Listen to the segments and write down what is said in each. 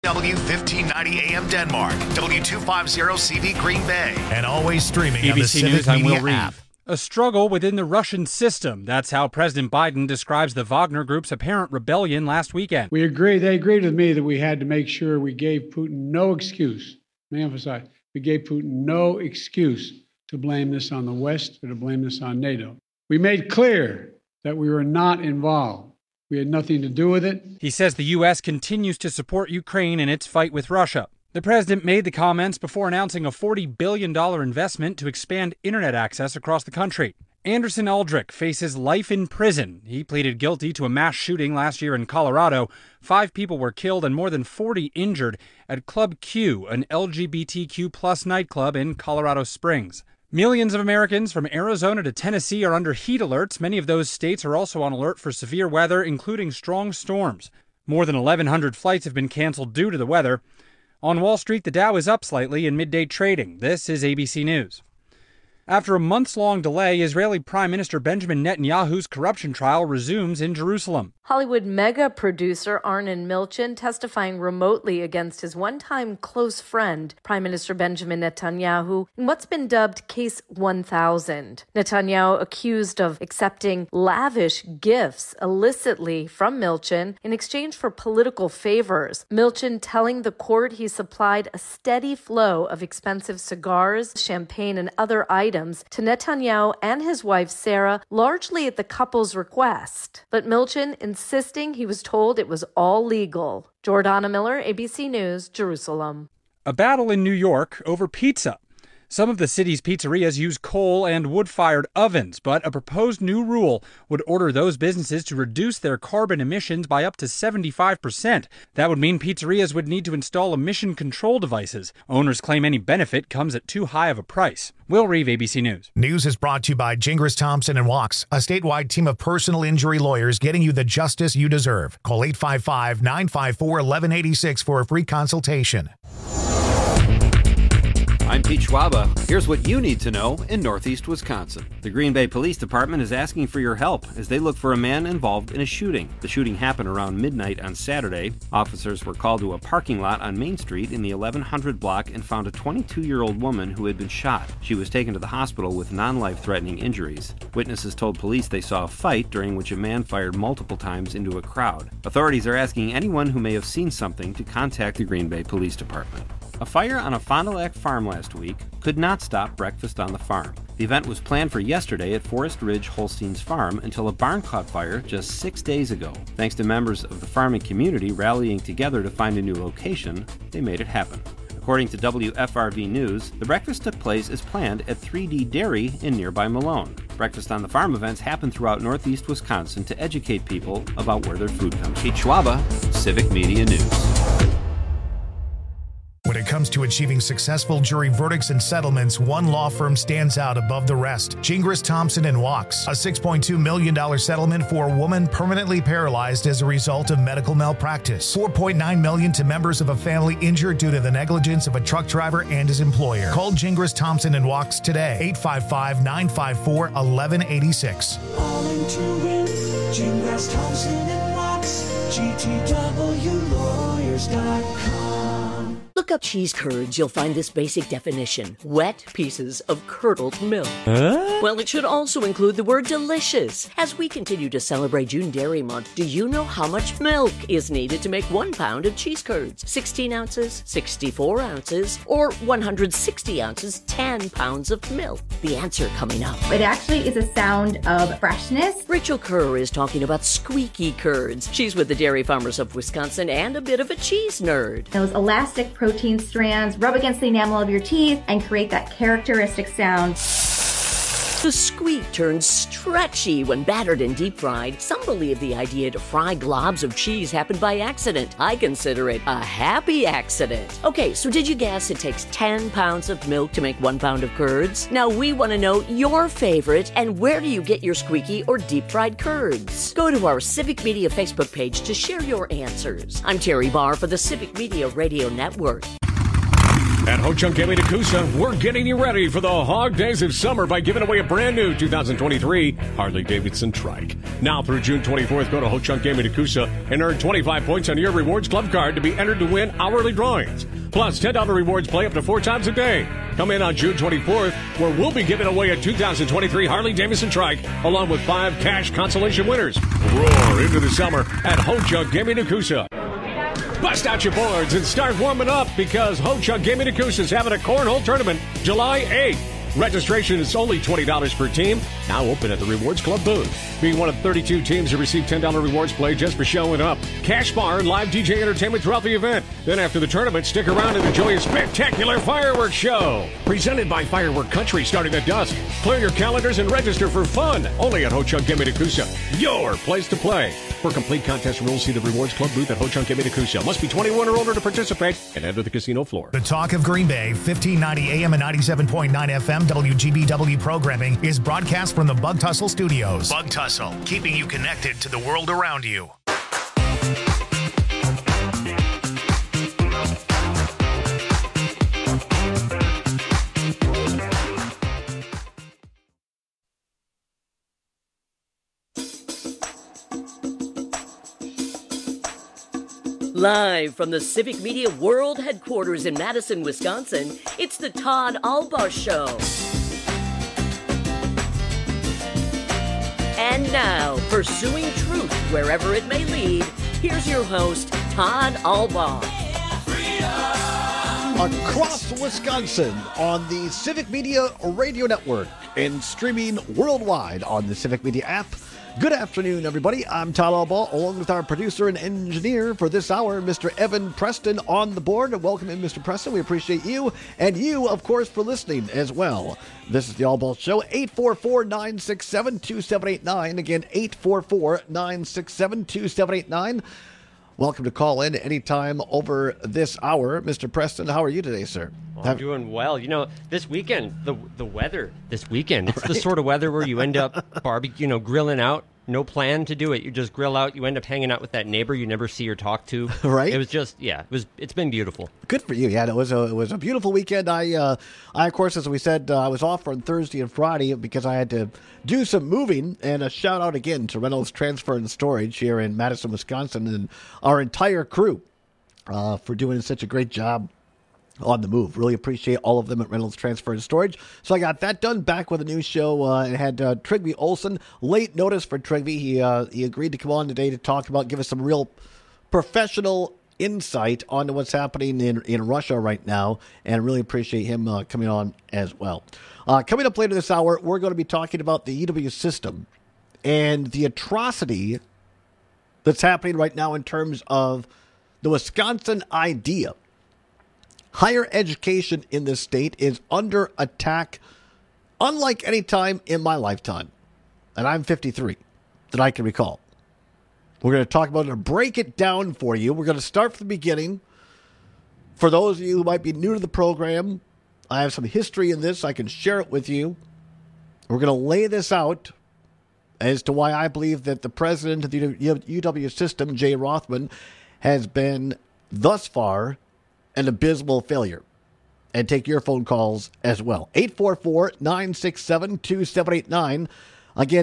W1590 AM Denmark, W250CV Green Bay, and always streaming on the ABC Civic News, I'm Media Will Reed. app. A struggle within the Russian system. That's how President Biden describes the Wagner Group's apparent rebellion last weekend. They agreed with me that we had to make sure we gave Putin no excuse. Let me emphasize, we gave Putin no excuse to blame this on the West or to blame this on NATO. We made clear that we were not involved. We had nothing to do with it. He says the U.S. continues to support Ukraine in its fight with Russia. The president made the comments before announcing a $40 billion investment to expand internet access across the country. Anderson Aldrich faces life in prison. He pleaded guilty to a mass shooting last year in Colorado. 5 people were killed and more than 40 injured at Club Q, an LGBTQ plus nightclub in Colorado Springs. Millions of Americans from Arizona to Tennessee are under heat alerts. Many of those states are also on alert for severe weather, including strong storms. More than 1,100 flights have been canceled due to the weather. On Wall Street, the Dow is up slightly in midday trading. This is ABC News. After a months-long delay, Israeli Prime Minister Benjamin Netanyahu's corruption trial resumes in Jerusalem. Hollywood mega producer Arnon Milchan testifying remotely against his one-time close friend, Prime Minister Benjamin Netanyahu, in what's been dubbed Case 1000. Netanyahu accused of accepting lavish gifts illicitly from Milchan in exchange for political favors. Milchan telling the court he supplied a steady flow of expensive cigars, champagne, and other items to Netanyahu and his wife Sarah, largely at the couple's request. But Milchan insisting he was told it was all legal. Jordana Miller, ABC News, Jerusalem. A battle in New York over pizza. Some of the city's pizzerias use coal and wood-fired ovens, but a proposed new rule would order those businesses to reduce their carbon emissions by up to 75%. That would mean pizzerias would need to install emission control devices. Owners claim any benefit comes at too high of a price. Will Reeve, ABC News. News is brought to you by Gingras Thompson and Walks, a statewide team of personal injury lawyers getting you the justice you deserve. Call 855-954-1186 for a free consultation. I'm Pete Schwaba. Here's what you need to know in Northeast Wisconsin. The Green Bay Police Department is asking for your help as they look for a man involved in a shooting. The shooting happened around midnight on Saturday. Officers were called to a parking lot on Main Street in the 1100 block and found a 22-year-old woman who had been shot. She was taken to the hospital with non-life-threatening injuries. Witnesses told police they saw a fight during which a man fired multiple times into a crowd. Authorities are asking anyone who may have seen something to contact the Green Bay Police Department. A fire on a Fond du Lac farm last week could not stop breakfast on the farm. The event was planned for yesterday at Forest Ridge Holstein's farm until a barn caught fire just 6 days ago. Thanks to members of the farming community rallying together to find a new location, they made it happen. According to WFRV News, the breakfast took place as planned at 3D Dairy in nearby Malone. Breakfast on the Farm events happen throughout Northeast Wisconsin to educate people about where their food comes. Pete Schwaba, Civic Media News. When it comes to achieving successful jury verdicts and settlements, one law firm stands out above the rest. Gingras Thompson and Walks, a $6.2 million settlement for a woman permanently paralyzed as a result of medical malpractice. $4.9 million to members of a family injured due to the negligence of a truck driver and his employer. Call Gingras Thompson and Walks today, 855-954-1186. All into it, Gingras Thompson and Walks, GTWlawyers.com. Look up cheese curds. You'll find this basic definition. Wet pieces of curdled milk. Well, it should also include the word delicious. As we continue to celebrate June Dairy Month, do you know how much milk is needed to make 1 pound of cheese curds? 16 ounces, 64 ounces, or 160 ounces, 10 pounds of milk? The answer coming up. It actually is a sound of freshness. Rachel Kerr is talking about squeaky curds. She's with the Dairy Farmers of Wisconsin and a bit of a cheese nerd. Those elastic protein strands rub against the enamel of your teeth and create that characteristic sound. The squeak turns stretchy when battered and deep fried. Some believe the idea to fry globs of cheese happened by accident. I consider it a happy accident. Okay, so did you guess it takes 10 pounds of milk to make 1 pound of curds? Now we want to know your favorite and where do you get your squeaky or deep fried curds? Go to our Civic Media Facebook page to share your answers. I'm Terry Barr for the Civic Media Radio Network. At Ho-Chunk Gaming Nakusa, we're getting you ready for the hog days of summer by giving away a brand new 2023 Harley-Davidson Trike. Now through June 24th, go to Ho-Chunk Gaming Nakusa and earn 25 points on your Rewards Club card to be entered to win hourly drawings. Plus, $10 rewards play up to 4 times a day. Come in on June 24th, where we'll be giving away a 2023 Harley-Davidson Trike, along with 5 cash consolation winners. Roar into the summer at Ho-Chunk Gaming Nakusa. Bust out your boards and start warming up because Ho-Chunk Gaming Nakusa is having a cornhole tournament July 8th. Registration is only $20 per team, now open at the Rewards Club booth. Being one of 32 teams to receive $10 rewards play just for showing up. Cash bar and live DJ entertainment throughout the event. Then after the tournament, stick around and enjoy a spectacular fireworks show. Presented by Firework Country starting at dusk. Clear your calendars and register for fun. Only at Ho-Chunk Gaming Nakusa, your place to play. For complete contest rules, see the Rewards Club booth at Ho-Chunk Gaming Nakusa. Must be 21 or older to participate and enter the casino floor. The Talk of Green Bay, 1590 AM and 97.9 FM WGBW programming is broadcast from the Bug Tussle Studios. Bug Tussle, keeping you connected to the world around you. Live from the Civic Media World Headquarters in Madison, Wisconsin, it's the Todd Albaugh Show. And now, pursuing truth wherever it may lead, here's your host, Todd Albaugh. Across Wisconsin on the Civic Media Radio Network and streaming worldwide on the Civic Media app. Good afternoon, everybody. I'm Todd Albaugh, along with our producer and engineer for this hour, Mr. Evan Preston, on the board. Welcome in, Mr. Preston. We appreciate you, and you, of course, for listening as well. This is the Albaugh Show, 844-967-2789. Again, 844-967-2789. Welcome to call in anytime over this hour. Mr. Preston, how are you today, sir? Well, I'm doing well. You know, this weekend, the weather this weekend, it's the sort of weather where you end up grilling out. No plan to do it. You just grill out. You end up hanging out with that neighbor you never see or talk to. Right. It was just, it's been beautiful. Good for you. Yeah, it was a beautiful weekend. I of course, as we said, I was off on Thursday and Friday because I had to do some moving. And a shout out again to Reynolds Transfer and Storage here in Madison, Wisconsin, and our entire crew for doing such a great job on the move. Really appreciate all of them at Reynolds Transfer and Storage. So I got that done, back with a new show. It had Trygve Olsen. Late notice for Trygve. He agreed to come on today to talk about, give us some real professional insight onto what's happening in Russia right now, and really appreciate him coming on as well. Coming up later this hour, we're going to be talking about the UW system and the atrocity that's happening right now in terms of the Wisconsin idea. Higher education in this state is under attack unlike any time in my lifetime. And I'm 53, that I can recall. We're going to talk about it and break it down for you. We're going to start from the beginning. For those of you who might be new to the program, I have some history in this. I can share it with you. We're going to lay this out as to why I believe that the president of the UW system, Jay Rothman, has been thus far an abysmal failure. And take your phone calls as well. 844-967-2789. Again,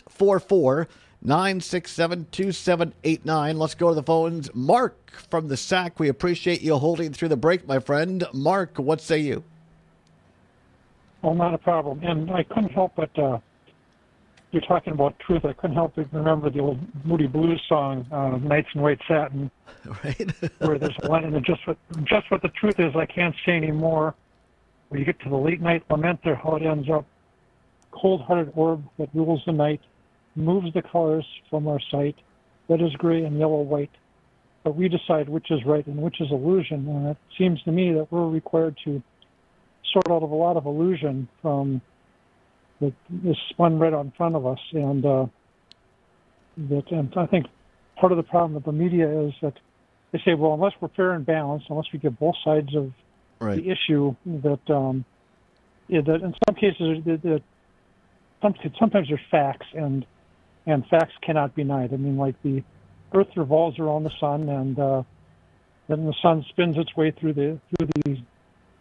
844-967-2789. Let's go to the phones. Mark from the SAC, we appreciate you holding through the break, my friend. Mark, what say you? Well, not a problem. And I couldn't help but, you're talking about truth, I couldn't help but remember the old Moody Blues song, Nights in White Satin, right? Where there's a line in just what the truth is, I can't say anymore. When you get to the late night lament there, how it ends up. Cold-hearted orb that rules the night, moves the colors from our sight, red is gray and yellow white. But we decide which is right and which is illusion, and it seems to me that we're required to sort out of a lot of illusion from this spun right in front of us, and I think part of the problem with the media is that they say, well, unless we're fair and balanced, unless we get both sides of the issue, that in some cases sometimes there's facts, and facts cannot be denied. I mean, like the Earth revolves around the sun, and then the sun spins its way through the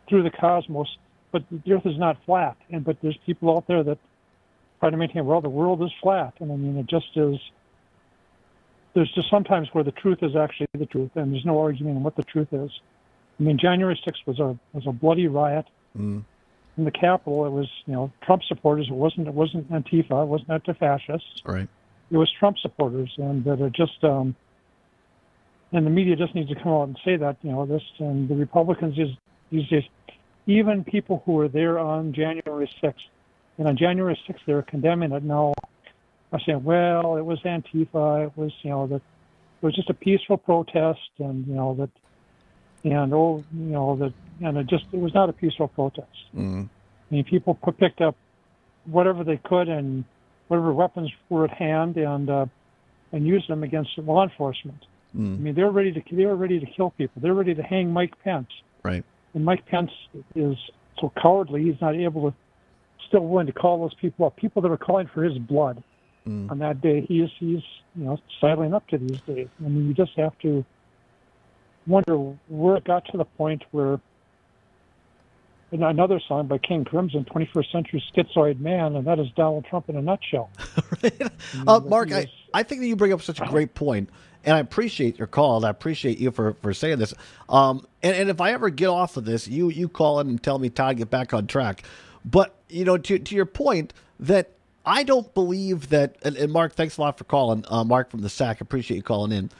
through the cosmos, but the Earth is not flat. But there's people out there that try to maintain, well, the world is flat. And I mean, it just is. There's just sometimes where the truth is actually the truth, and there's no argument on what the truth is. I mean, January 6th was a bloody riot in the Capitol. It was, Trump supporters. It wasn't Antifa. It wasn't anti-fascists. Right. It was Trump supporters, and that are just. And the media just needs to come out and say that, this, and the Republicans these days, even people who were there on January 6th, and on January 6th they were condemning it. Now are saying, well, it was Antifa. It was, it was just a peaceful protest, and it was not a peaceful protest. I mean, people picked up whatever they could and whatever weapons were at hand and used them against law enforcement. I mean, they were ready to kill people. They're ready to hang Mike Pence. Right. And Mike Pence is so cowardly; he's not able to, still willing to call those people up. People that were calling for his blood on that day, he's sidling up to these days. I mean, you just have to wonder where it got to the point where. In another song by King Crimson, 21st Century Schizoid Man, and that is Donald Trump in a nutshell. Mark, I think that you bring up such a great point, and I appreciate your call, and I appreciate you for saying this. And if I ever get off of this, you call in and tell me, Todd, get back on track. But, to your point, that I don't believe that, and Mark, thanks a lot for calling, Mark from the SAC, appreciate you calling in.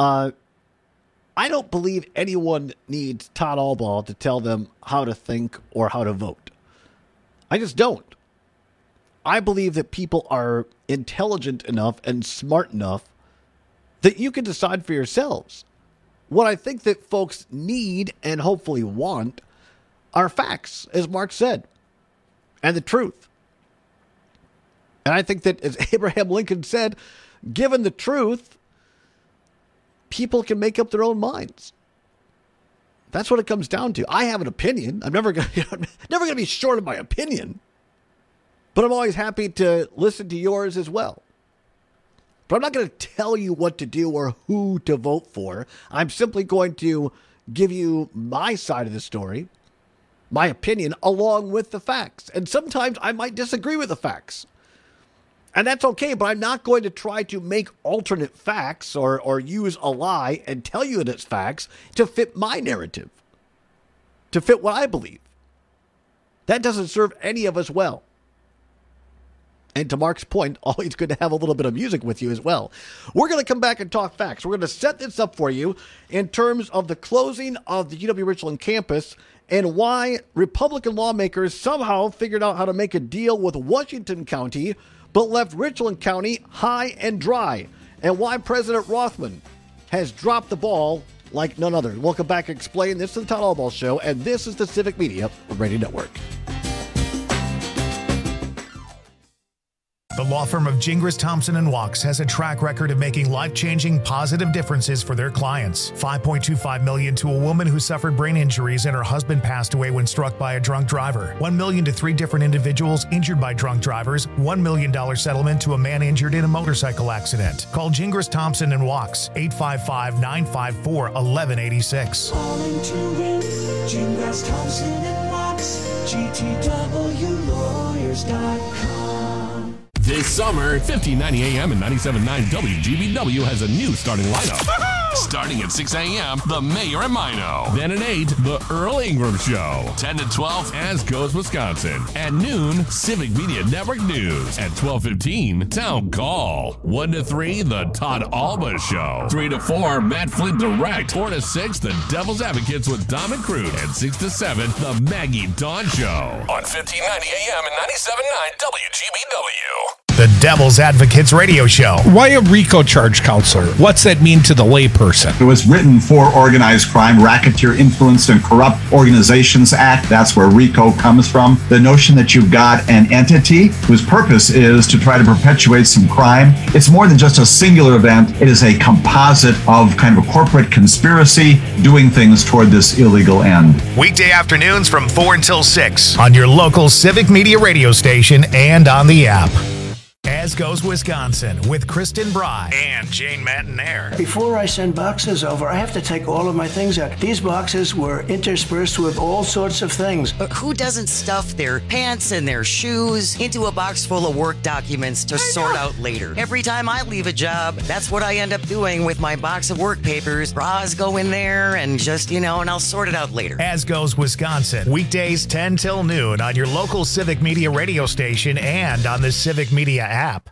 I don't believe anyone needs Todd Albaugh to tell them how to think or how to vote. I just don't. I believe that people are intelligent enough and smart enough that you can decide for yourselves. What I think that folks need and hopefully want are facts, as Mark said, and the truth. And I think that, as Abraham Lincoln said, given the truth, people can make up their own minds. That's what it comes down to. I have an opinion. I'm never going to be short of my opinion. But I'm always happy to listen to yours as well. But I'm not going to tell you what to do or who to vote for. I'm simply going to give you my side of the story, my opinion, along with the facts. And sometimes I might disagree with the facts. And that's okay, but I'm not going to try to make alternate facts or use a lie and tell you that it's facts to fit my narrative, to fit what I believe. That doesn't serve any of us well. And to Mark's point, always good to have a little bit of music with you as well. We're going to come back and talk facts. We're going to set this up for you in terms of the closing of the UW-Richland campus and why Republican lawmakers somehow figured out how to make a deal with Washington County but left Richland County high and dry, and why President Rothman has dropped the ball like none other. We'll come back and explain. This is the Todd Albaugh Show, and this is the Civic Media Radio Network. The law firm of Gingras, Thompson & Wachs has a track record of making life-changing, positive differences for their clients. $5.25 million to a woman who suffered brain injuries and her husband passed away when struck by a drunk driver. $1 million to 3 different individuals injured by drunk drivers. $1 million settlement to a man injured in a motorcycle accident. Call Gingras, Thompson & Wachs, 855-954-1186. Calling to win, Gingras, Thompson & Wachs, GTWlawyers.com. This summer, 1590 AM and 97.9 WGBW has a new starting lineup. Starting at 6 a.m., The Mayor and Mino. Then at 8, The Earl Ingram Show. 10 to 12, As Goes Wisconsin. At noon, Civic Media Network News. At 12:15, Town Call. 1 to 3, The Todd Albaugh Show. 3 to 4, Matt Flint Direct. 4 to 6, The Devil's Advocates with Dom and Crude. And 6 to 7, The Maggie Dawn Show. On 1590 AM and 97.9 WGBW. The Devil's Advocates Radio Show. Why a RICO charge counselor? What's that mean to the layperson? It was written for organized crime, Racketeer Influenced and Corrupt Organizations Act. That's where RICO comes from. The notion that you've got an entity whose purpose is to try to perpetuate some crime. It's more than just a singular event. It is a composite of kind of a corporate conspiracy doing things toward this illegal end. Weekday afternoons from 4 until 6 on your local Civic Media radio station and on the app. And As Goes Wisconsin with Kristen Bry and Jane Matanair. Before I send boxes over, I have to take all of my things out. These boxes were interspersed with all sorts of things. Who doesn't stuff their pants and their shoes into a box full of work documents to sort out later? Every time I leave a job, that's what I end up doing with my box of work papers. Bras go in there and just, and I'll sort it out later. As Goes Wisconsin, weekdays 10 till noon on your local Civic Media radio station and on the Civic Media app.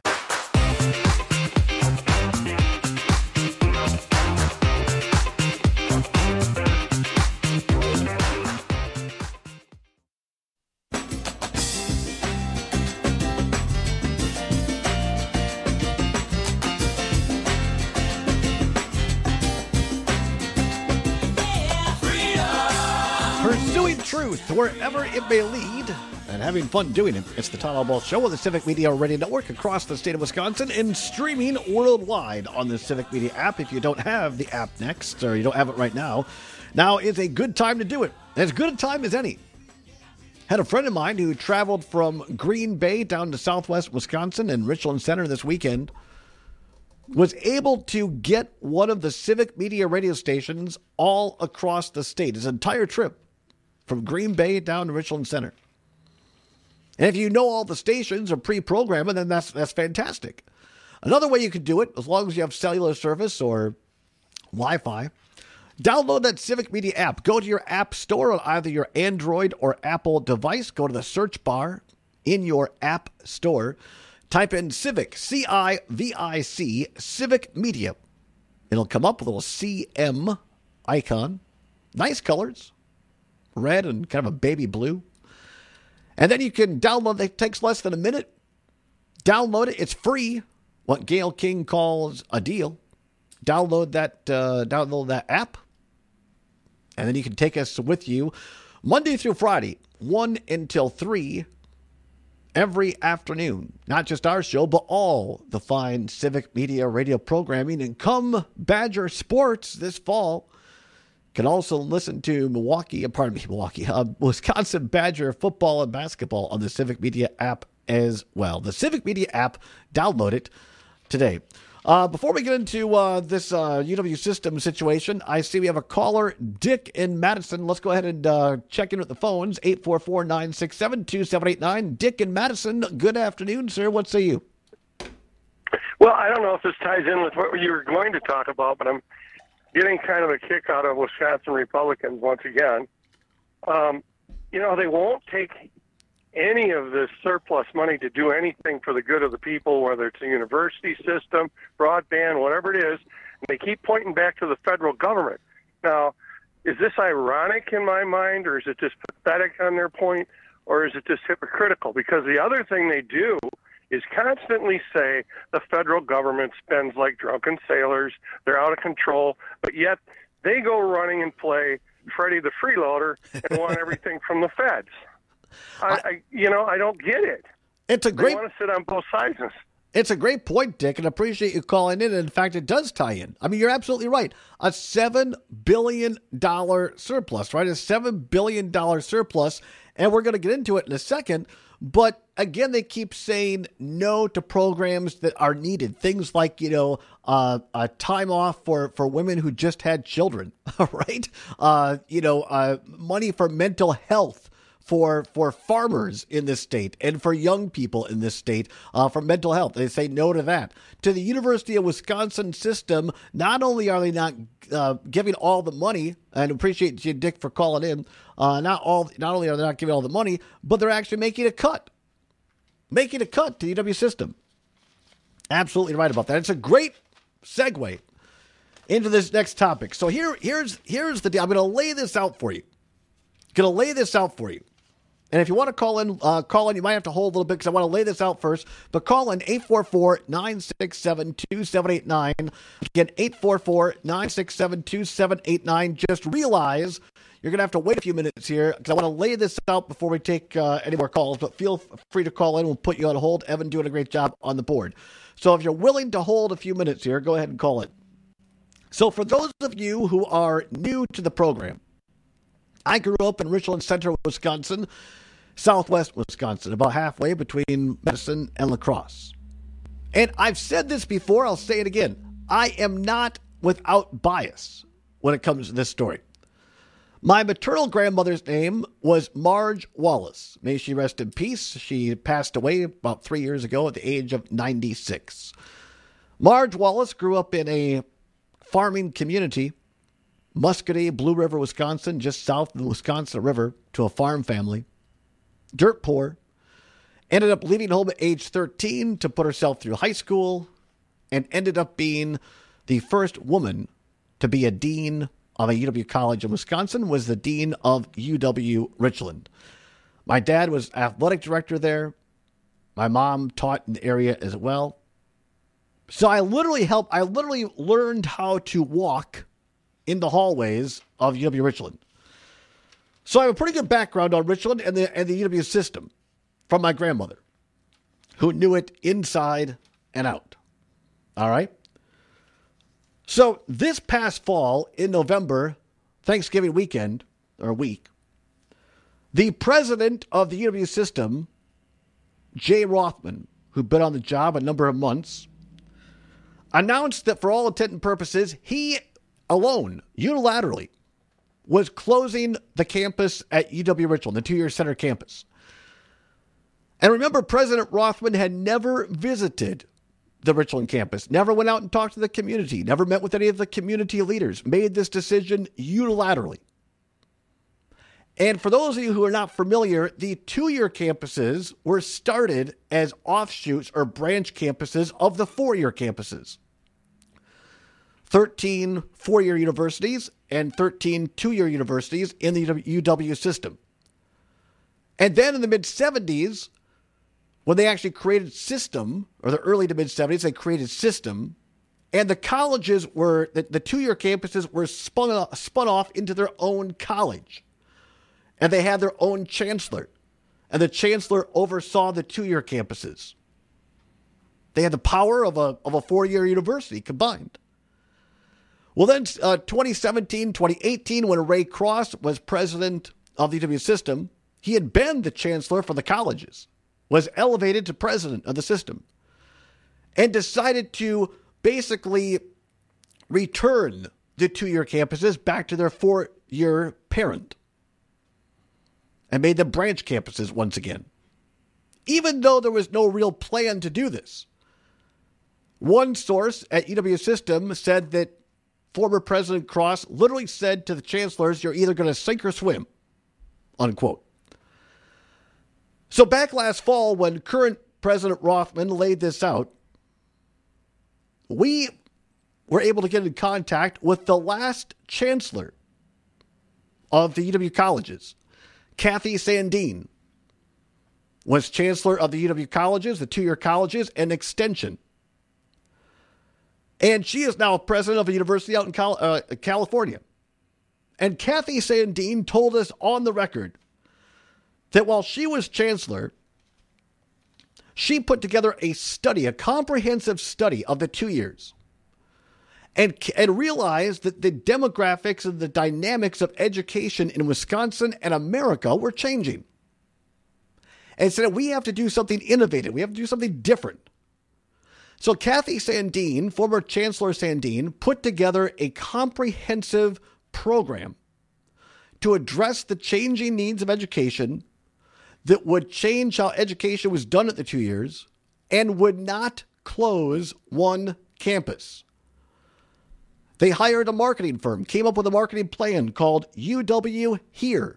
Pursuing truth wherever it may lead and having fun doing it. It's the Tom Albaugh Show on the Civic Media Radio Network across the state of Wisconsin and streaming worldwide on the Civic Media app. If you don't have the app next, or you don't have it right now, now is a good time to do it. As good a time as any. Had a friend of mine who traveled from Green Bay down to southwest Wisconsin and Richland Center this weekend, was able to get one of the Civic Media radio stations all across the state. His entire trip from Green Bay down to Richland Center. And if you know all the stations are pre-programmed, then that's fantastic. Another way you could do it, as long as you have cellular service or Wi-Fi, download that Civic Media app. Go to your app store on either your Android or Apple device. Go to the search bar in your app store. Type in Civic, C-I-V-I-C, Civic Media. It'll come up with a little CM icon. Nice colors. Red and kind of a baby blue. And then you can download it. It takes less than a minute. Download it. It's free. What Gail King calls a deal. Download that app. And then you can take us with you Monday through Friday, 1 until 3, every afternoon. Not just our show, but all the fine Civic Media radio programming. And come Badger Sports this fall. Can also listen to Wisconsin Badger football and basketball on the Civic Media app as well. The Civic Media app, download it today. Before we get into this UW system situation, I see we have a caller, Dick in Madison. Let's go ahead and check in with the phones, 844-967-2789. Dick in Madison, good afternoon, sir. What say you? Well, I don't know if this ties in with what you were going to talk about, but I'm getting kind of a kick out of Wisconsin Republicans once again. They won't take any of this surplus money to do anything for the good of the people, whether it's a university system, broadband, whatever it is, and they keep pointing back to the federal government. Now, is this ironic in my mind, or is it just pathetic on their point, or is it just hypocritical? Because the other thing they do is constantly say the federal government spends like drunken sailors, they're out of control, but yet they go running and play Freddie the Freeloader and want everything from the feds. I don't get it. They want to sit on both sides. It's a great point, Dick, and I appreciate you calling in. And in fact, it does tie in. I mean, you're absolutely right. A $7 billion surplus, right? A $7 billion surplus. And we're going to get into it in a second. But again, they keep saying no to programs that are needed. Things like, time off for women who just had children, right? Money for mental health for farmers in this state and for young people in this state for mental health. They say no to that. To the University of Wisconsin system, not only are they not giving all the money, and appreciate you, Dick, for calling in, not only are they not giving all the money, but they're actually making a cut. Making a cut to the UW system. Absolutely right about that. It's a great segue into this next topic. So here's the deal. I'm going to lay this out for you. And if you want to call in, you might have to hold a little bit because I want to lay this out first. But call in 844-967-2789. Again, 844-967-2789. Just realize you're going to have to wait a few minutes here because I want to lay this out before we take any more calls. But feel free to call in. We'll put you on hold. Evan doing a great job on the board. So if you're willing to hold a few minutes here, go ahead and call it. So for those of you who are new to the program, I grew up in Richland Center, Wisconsin, southwest Wisconsin, about halfway between Madison and La Crosse. And I've said this before, I'll say it again. I am not without bias when it comes to this story. My maternal grandmother's name was Marge Wallace. May she rest in peace. She passed away about 3 years ago at the age of 96. Marge Wallace grew up in a farming community, Muscatine, Blue River, Wisconsin, just south of the Wisconsin River, to a farm family. Dirt poor. Ended up leaving home at age 13 to put herself through high school, and ended up being the first woman to be a dean of a UW college in Wisconsin, was the dean of UW Richland. My dad was athletic director there. My mom taught in the area as well. So I literally learned how to walk in the hallways of UW Richland. So I have a pretty good background on Richland and the UW system from my grandmother, who knew it inside and out. All right? So this past fall, in November, Thanksgiving weekend, or week, the president of the UW system, Jay Rothman, who'd been on the job a number of months, announced that for all intent and purposes, he alone, unilaterally, was closing the campus at UW Richland, the two-year center campus. And remember, President Rothman had never visited the Richland campus, never went out and talked to the community, never met with any of the community leaders, made this decision unilaterally. And for those of you who are not familiar, the two-year campuses were started as offshoots or branch campuses of the four-year campuses. 13 four-year universities and 13 two-year universities in the UW system. And then in the mid-70s, when they actually created system, or the early to mid-70s, they created system, and the colleges were, the two-year campuses were spun off into their own college. And they had their own chancellor. And the chancellor oversaw the two-year campuses. They had the power of a four-year university combined. Well, then 2017, 2018, when Ray Cross was president of the UW system, he had been the chancellor for the colleges, was elevated to president of the system, and decided to basically return the two-year campuses back to their four-year parent and made them branch campuses once again, even though there was no real plan to do this. One source at UW System said that former President Cross literally said to the chancellors, "You're either going to sink or swim," unquote. So back last fall, when current President Rothman laid this out, we were able to get in contact with the last chancellor of the UW colleges. Kathy Sandeen was chancellor of the UW colleges, the two-year colleges, and extension. And she is now president of a university out in California. And Kathy Sandeen told us on the record that while she was chancellor, she put together a study, a comprehensive study of the 2 years, and realized that the demographics and the dynamics of education in Wisconsin and America were changing. And said, we have to do something innovative. We have to do something different. So Kathy Sandeen, former Chancellor Sandeen, put together a comprehensive program to address the changing needs of education that would change how education was done at the 2 years and would not close one campus. They hired a marketing firm, came up with a marketing plan called UW Here.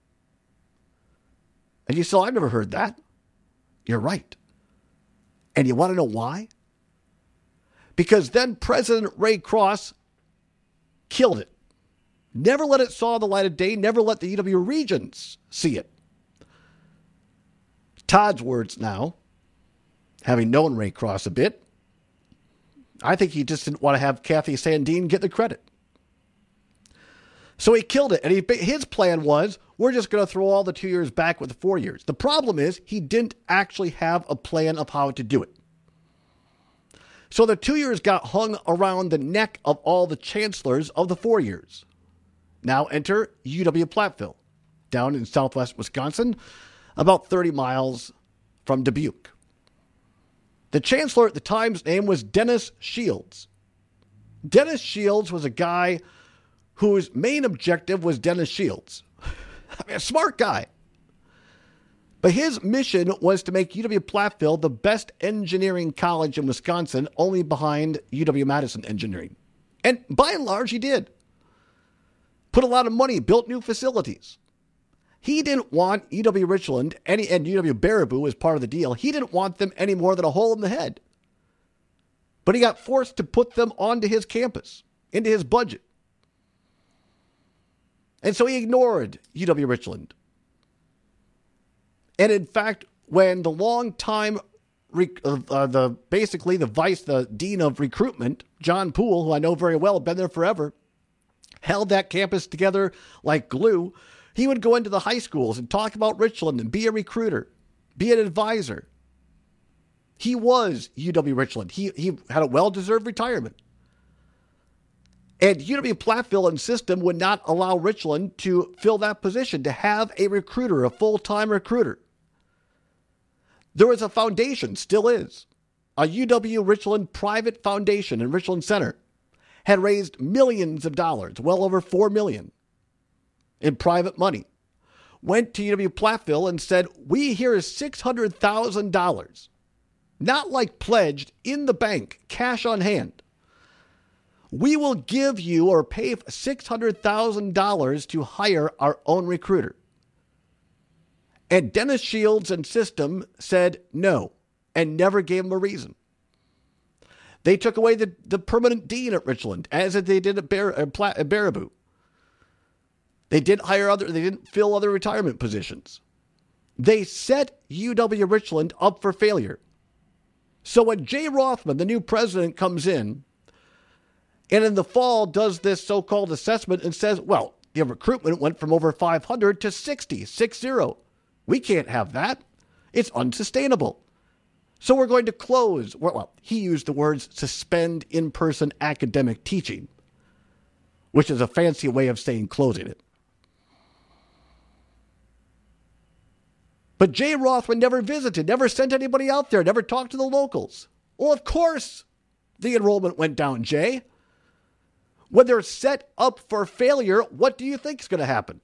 And you say, I've never heard that. You're right. And you want to know why? Because then President Ray Cross killed it. Never let it saw the light of day, never let the UW Regents see it. Todd's words now, having known Ray Cross a bit, I think he just didn't want to have Kathy Sandeen get the credit. So he killed it. And his plan was, we're just going to throw all the 2 years back with the 4 years. The problem is he didn't actually have a plan of how to do it. So the 2 years got hung around the neck of all the chancellors of the 4 years. Now enter UW Platteville, down in southwest Wisconsin, about 30 miles from Dubuque. The chancellor at the time's name was Dennis Shields. Dennis Shields was a guy whose main objective was Dennis Shields. I mean, a smart guy. But his mission was to make UW-Platteville the best engineering college in Wisconsin, only behind UW-Madison Engineering. And by and large, he did. Put a lot of money, built new facilities. He didn't want UW-Richland, and UW-Baraboo as part of the deal, he didn't want them any more than a hole in the head. But he got forced to put them onto his campus, into his budget. And so he ignored UW-Richland. And in fact, when the longtime, the dean of recruitment, John Poole, who I know very well, been there forever, held that campus together like glue, he would go into the high schools and talk about Richland and be a recruiter, be an advisor. He was UW-Richland. He had a well-deserved retirement. And UW-Platteville and system would not allow Richland to fill that position, to have a recruiter, a full-time recruiter. There was a foundation, still is, a UW-Richland private foundation in Richland Center, had raised millions of dollars, well over $4 million in private money, went to UW-Platteville and said, we here is $600,000, not like pledged, in the bank, cash on hand. We will give you or pay $600,000 to hire our own recruiter. And Dennis Shields and system said no and never gave him a reason. They took away the permanent dean at Richland, as they did at Baraboo. They didn't fill other retirement positions. They set UW-Richland up for failure. So when Jay Rothman, the new president, comes in and in the fall does this so-called assessment and says, well, the recruitment went from over 500 to 60. We can't have that. It's unsustainable. So we're going to close. Well, he used the words suspend in-person academic teaching, which is a fancy way of saying closing it. But Jay Rothman never visited, never sent anybody out there, never talked to the locals. Well, of course, the enrollment went down, Jay. When they're set up for failure, what do you think is going to happen?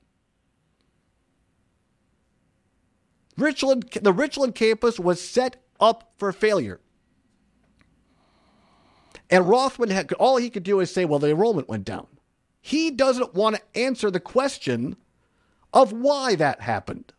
The Richland campus was set up for failure. And Rothman all he could do is say, well, the enrollment went down. He doesn't want to answer the question of why that happened.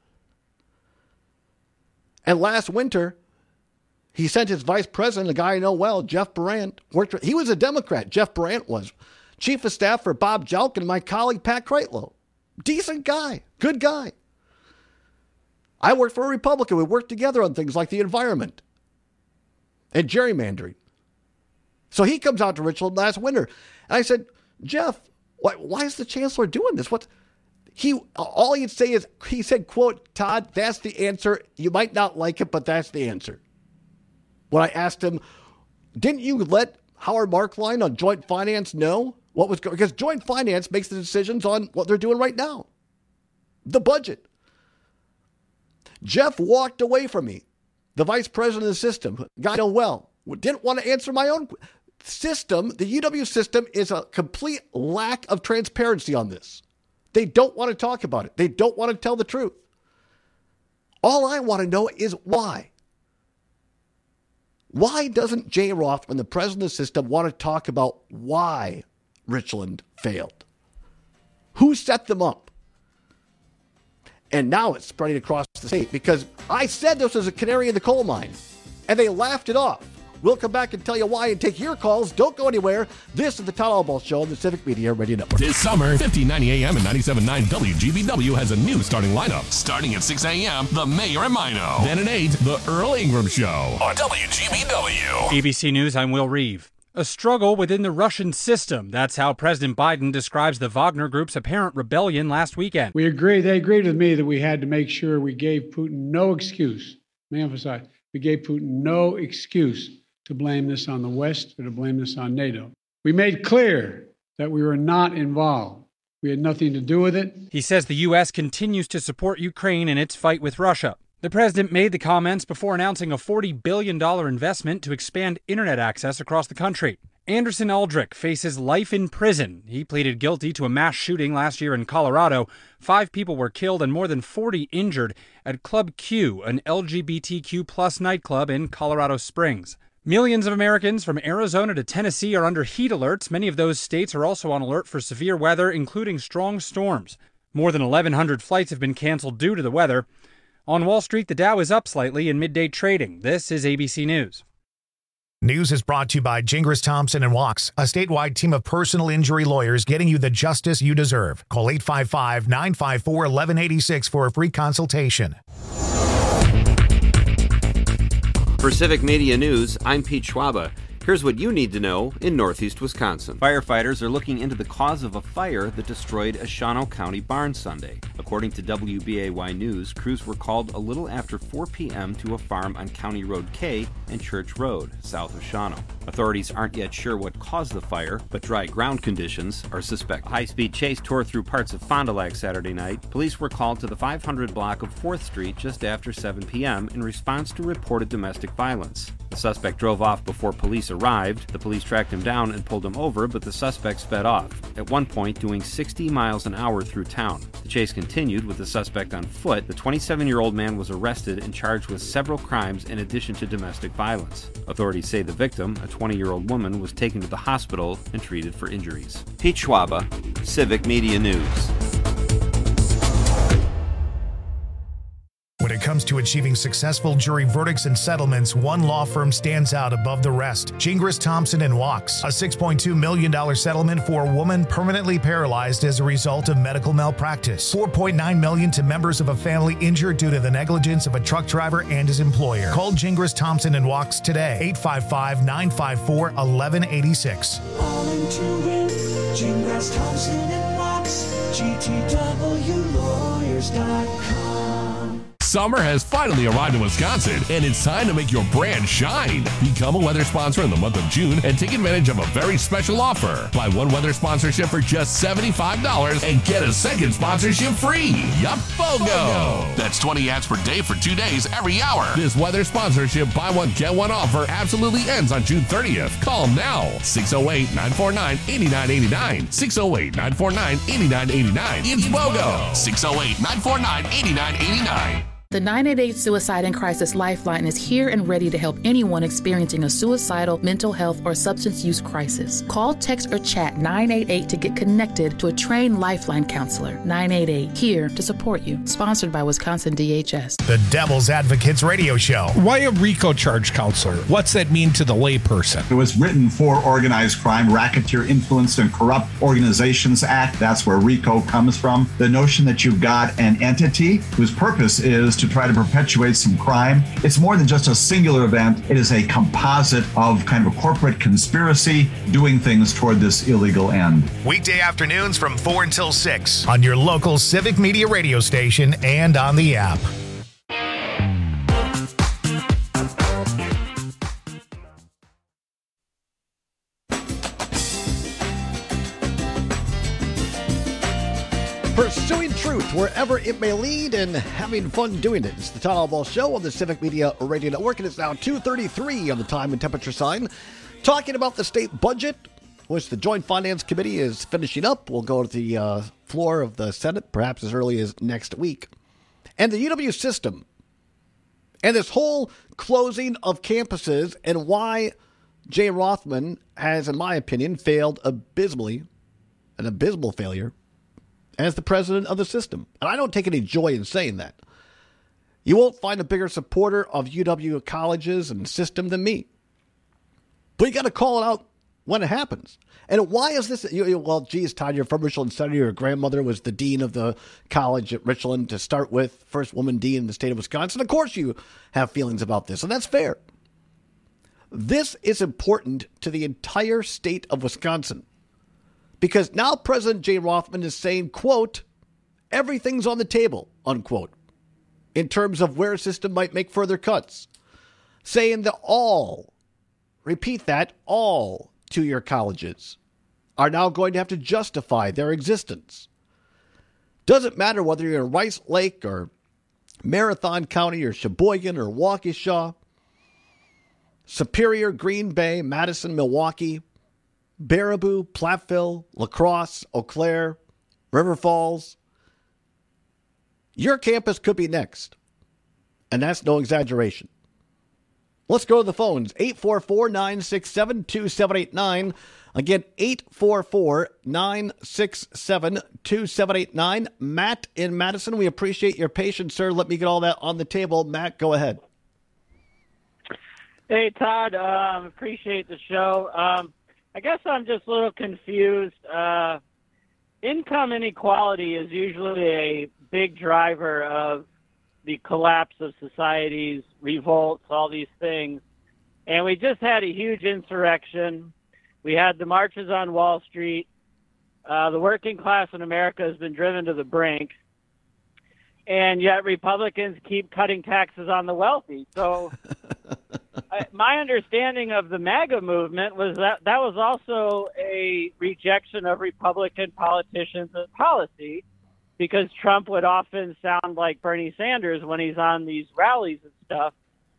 And last winter, he sent his vice president, a guy I know well, Jeff Brandt. He was a Democrat, Jeff Brandt was. Chief of staff for Bob Jalkin and my colleague Pat Kreitlow. Decent guy, good guy. I worked for a Republican. We worked together on things like the environment and gerrymandering. So he comes out to Richland last winter. And I said, Jeff, why is the chancellor doing this? All he'd say is, he said, quote, Todd, that's the answer. You might not like it, but that's the answer. When I asked him, didn't you let Howard Markline on Joint Finance know what was going? Because Joint Finance makes the decisions on what they're doing right now. The budget. Jeff walked away from me, the vice president of the system, guy I know well, didn't want to answer my own system. The UW system is a complete lack of transparency on this. They don't want to talk about it. They don't want to tell the truth. All I want to know is why. Why doesn't Jay Rothman, the president of the system, want to talk about why Richland failed? Who set them up? And now it's spreading across the state because I said this was a canary in the coal mine, and they laughed it off. We'll come back and tell you why and take your calls. Don't go anywhere. This is the Todd Albaugh Show on the Civic Media Radio Network. This summer, 1590 AM and 97.9 WGBW has a new starting lineup. Starting at 6 a.m., The Mayor and Mino. Then at 8, The Earl Ingram Show on WGBW. ABC News, I'm Will Reeve. A struggle within the Russian system. That's how President Biden describes the Wagner Group's apparent rebellion last weekend. They agreed with me that we had to make sure we gave Putin no excuse. Let me emphasize, we gave Putin no excuse to blame this on the West or to blame this on NATO. We made clear that we were not involved. We had nothing to do with it. He says the U.S. continues to support Ukraine in its fight with Russia. The president made the comments before announcing a $40 billion investment to expand internet access across the country. Anderson Aldrich faces life in prison. He pleaded guilty to a mass shooting last year in Colorado. 5 people were killed and more than 40 injured at Club Q, an LGBTQ+ nightclub in Colorado Springs. Millions of Americans from Arizona to Tennessee are under heat alerts. Many of those states are also on alert for severe weather, including strong storms. More than 1,100 flights have been canceled due to the weather. On Wall Street, the Dow is up slightly in midday trading. This is ABC News. News is brought to you by Gingras Thompson and Walks, a statewide team of personal injury lawyers getting you the justice you deserve. Call 855-954-1186 for a free consultation. For Civic Media News, I'm Pete Schwaba. Here's what you need to know in Northeast Wisconsin. Firefighters are looking into the cause of a fire that destroyed a Shawano County barn Sunday. According to WBAY News, crews were called a little after 4 p.m. to a farm on County Road K and Church Road, south of Shawano. Authorities aren't yet sure what caused the fire, but dry ground conditions are suspected. A high-speed chase tore through parts of Fond du Lac Saturday night. Police were called to the 500 block of 4th Street just after 7 p.m. in response to reported domestic violence. The suspect drove off before police arrived. The police tracked him down and pulled him over, but the suspect sped off, at one point doing 60 miles an hour through town. The chase continued with the suspect on foot. The 27-year-old man was arrested and charged with several crimes in addition to domestic violence. Authorities say the victim, a 20-year-old woman, was taken to the hospital and treated for injuries. Pete Schwaba, Civic Media News. When it comes to achieving successful jury verdicts and settlements, one law firm stands out above the rest. Gingras Thompson and Walks, a $6.2 million settlement for a woman permanently paralyzed as a result of medical malpractice. $4.9 million to members of a family injured due to the negligence of a truck driver and his employer. Call Gingras Thompson and Walks today, 855-954-1186. All into it, Gingras Thompson and Walks, GTWlawyers.com. Summer has finally arrived in Wisconsin, and it's time to make your brand shine. Become a weather sponsor in the month of June and take advantage of a very special offer. Buy one weather sponsorship for just $75 and get a second sponsorship free. Yup, BOGO! That's 20 ads per day for 2 days every hour. This weather sponsorship buy one, get one offer absolutely ends on June 30th. Call them now. 608-949-8989. 608-949-8989. It's BOGO! 608-949-8989. The 988 Suicide and Crisis Lifeline is here and ready to help anyone experiencing a suicidal, mental health, or substance use crisis. Call, text, or chat 988 to get connected to a trained Lifeline counselor. 988, here to support you. Sponsored by Wisconsin DHS. The Devil's Advocates Radio Show. Why a RICO charge counselor? What's that mean to the layperson? It was written for Organized Crime, Racketeer Influenced and Corrupt Organizations Act. That's where RICO comes from. The notion that you've got an entity whose purpose is to try to perpetuate some crime. It's more than just a singular event. It is a composite of kind of a corporate conspiracy doing things toward this illegal end. Weekday afternoons from 4 until 6 on your local Civic Media radio station and on the app. Pursuing truth wherever it may lead and having fun doing it. It's the Todd Albaugh Show on the Civic Media Radio Network, and it's now 2:33 on the time and temperature sign. Talking about the state budget, which the Joint Finance Committee is finishing up. We'll go to the floor of the Senate, perhaps as early as next week. And the UW system, and this whole closing of campuses, and why Jay Rothman has, in my opinion, failed abysmally, an abysmal failure, as the president of the system. And I don't take any joy in saying that. You won't find a bigger supporter of UW colleges and system than me. But you got to call it out when it happens. And why is this? Well, geez, Todd, you're from Richland Center. Your grandmother was the dean of the college at Richland to start with, first woman dean in the state of Wisconsin. Of course you have feelings about this, and that's fair. This is important to the entire state of Wisconsin. Because now President Jay Rothman is saying, quote, everything's on the table, unquote, in terms of where a system might make further cuts. Saying that all, repeat that, all two-year colleges are now going to have to justify their existence. Doesn't matter whether you're in Rice Lake or Marathon County or Sheboygan or Waukesha, Superior, Green Bay, Madison, Milwaukee, Baraboo, Platteville, La Crosse, Eau Claire, River Falls. Your campus could be next. And that's no exaggeration. Let's go to the phones. 844-967-2789. Again, 844-967-2789. Matt in Madison, we appreciate your patience, sir. Let me get all that on the table. Matt, go ahead. Hey, Todd. Appreciate the show. I guess I'm just a little confused. Income inequality is usually a big driver of the collapse of societies, revolts, all these things. And we just had a huge insurrection. We had the marches on Wall Street. The working class in America has been driven to the brink. And yet Republicans keep cutting taxes on the wealthy. So my understanding of the MAGA movement was that that was also a rejection of Republican politicians and policy, because Trump would often sound like Bernie Sanders when he's on these rallies and stuff.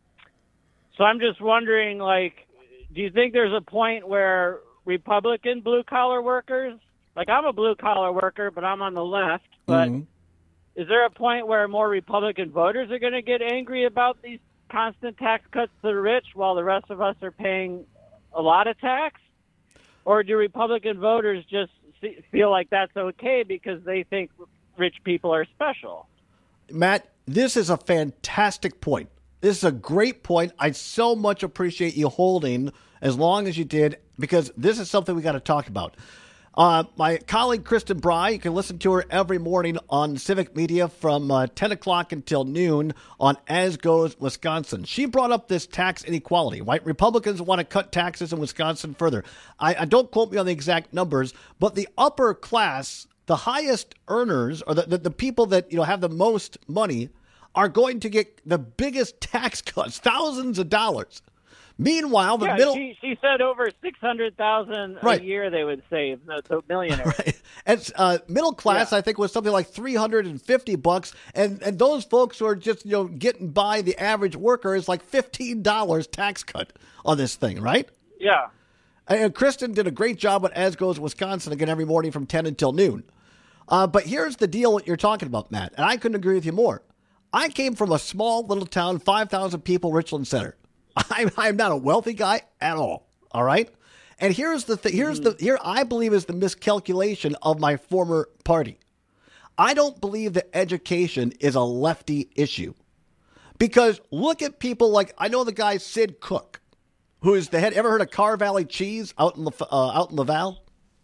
So I'm just wondering, like, do you think there's a point where Republican blue-collar workers, like I'm a blue-collar worker, but I'm on the left, but is there a point where more Republican voters are going to get angry about these constant tax cuts to the rich while the rest of us are paying a lot of tax? Or do Republican voters just feel like that's okay because they think rich people are special? Matt, this is a fantastic point. This is a great point. I so much appreciate you holding as long as you did, because this is something we got to talk about. My colleague, Kristen Bry, you can listen to her every morning on Civic Media from 10 o'clock until noon on As Goes Wisconsin. She brought up this tax inequality, right? Republicans want to cut taxes in Wisconsin further. I don't quote me on the exact numbers, but the upper class, the highest earners, or the people that have the most money, are going to get the biggest tax cuts, thousands of dollars. Meanwhile, the middle... She said over $600,000 a year they would save, the millionaires. Right. And middle class, I think, was something like $350, and those folks who are just getting by, the average worker, is like $15 tax cut on this thing, right? Yeah. And Kristen did a great job at As Goes Wisconsin again every morning from 10 until noon. But here's the deal what you're talking about, Matt, and I couldn't agree with you more. I came from a small little town, 5,000 people, Richland Center. I'm not a wealthy guy at all. All right. And here's the thing. Here I believe is the miscalculation of my former party. I don't believe that education is a lefty issue, because look at people like, I know the guy Sid Cook, who is the head. Ever heard of Car Valley Cheese out in Laval?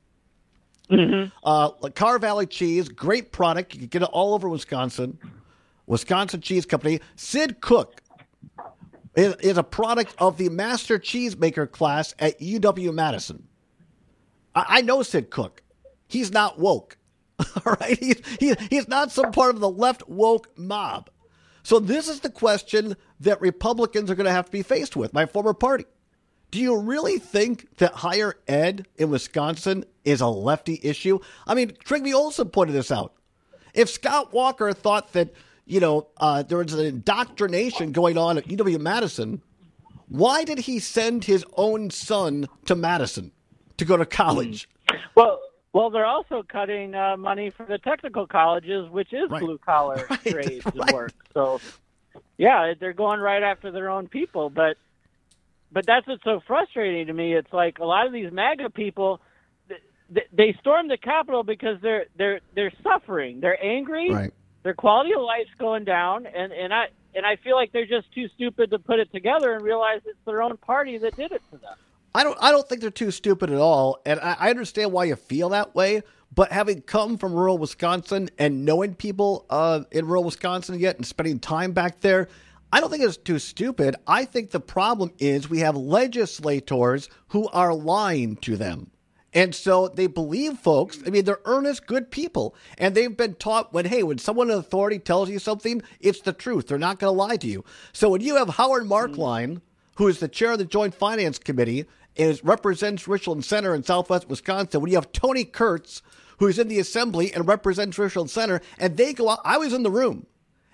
Mm-hmm. Car Valley Cheese, great product. You can get it all over Wisconsin. Wisconsin Cheese Company. Sid Cook is a product of the master cheesemaker class at UW-Madison. I know Sid Cook. He's not woke. All right? He's not some part of the left woke mob. So this is the question that Republicans are going to have to be faced with, my former party. Do you really think that higher ed in Wisconsin is a lefty issue? I mean, Trygve Olsen pointed this out. If Scott Walker thought that there was an indoctrination going on at UW-Madison, why did he send his own son to Madison to go to college? Well, they're also cutting money for the technical colleges, which is blue-collar trades and work. So, yeah, they're going right after their own people. But that's what's so frustrating to me. It's like a lot of these MAGA people, they storm the Capitol because they're suffering. They're angry. Right. Their quality of life's going down, and I feel like they're just too stupid to put it together and realize it's their own party that did it to them. I don't think they're too stupid at all, and I understand why you feel that way. But having come from rural Wisconsin and knowing people in rural Wisconsin yet and spending time back there, I don't think it's too stupid. I think the problem is we have legislators who are lying to them. And so they believe folks. I mean, they're earnest, good people. And they've been taught when someone in authority tells you something, it's the truth. They're not going to lie to you. So when you have Howard Markline, who is the chair of the Joint Finance Committee and represents Richland Center in southwest Wisconsin, when you have Tony Kurtz, who's in the Assembly and represents Richland Center, and they go out, I was in the room,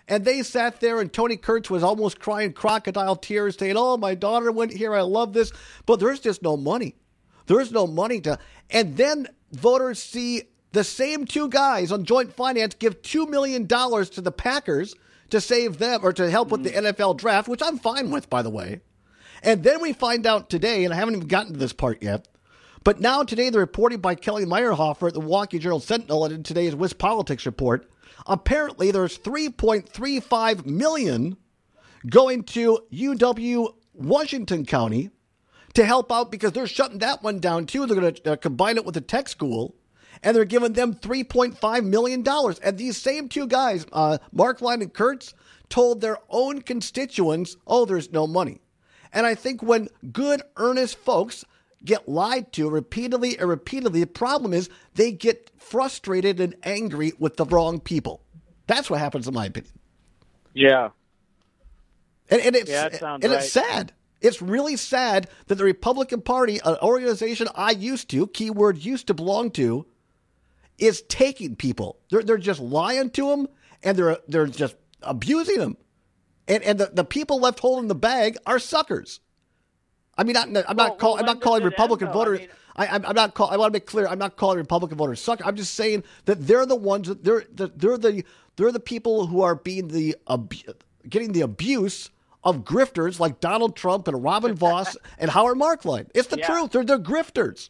And they sat there, and Tony Kurtz was almost crying crocodile tears, saying, oh, my daughter went here, I love this. But there's just no money. There's no money to... And then voters see the same two guys on joint finance give $2 million to the Packers to save them or to help with the NFL draft, which I'm fine with, by the way. And then we find out today, and I haven't even gotten to this part yet, but now today the reporting by Kelly Meyerhofer at the Milwaukee Journal-Sentinel and in today's Wiz Politics report, apparently there's $3.35 million going to UW Washington County to help out because they're shutting that one down too. They're going to combine it with a tech school, and they're giving them $3.5 million. And these same two guys, Markline and Kurtz, told their own constituents, oh, there's no money. And I think when good, earnest folks get lied to repeatedly and repeatedly, the problem is they get frustrated and angry with the wrong people. That's what happens, in my opinion. Yeah. And it's, yeah, that sounds and right. it's sad. It's really sad that the Republican Party, an organization I used to, keyword used to belong to, is taking people. They're just lying to them, and they're just abusing them. And the people left holding the bag are suckers. I mean, I'm not calling Republican voters. I want to make clear. I'm not calling Republican voters suckers. I'm just saying that they're the ones that they're the people who are being getting the abuse of grifters like Donald Trump and Robin Vos and Howard Markline. It's the truth. They're grifters.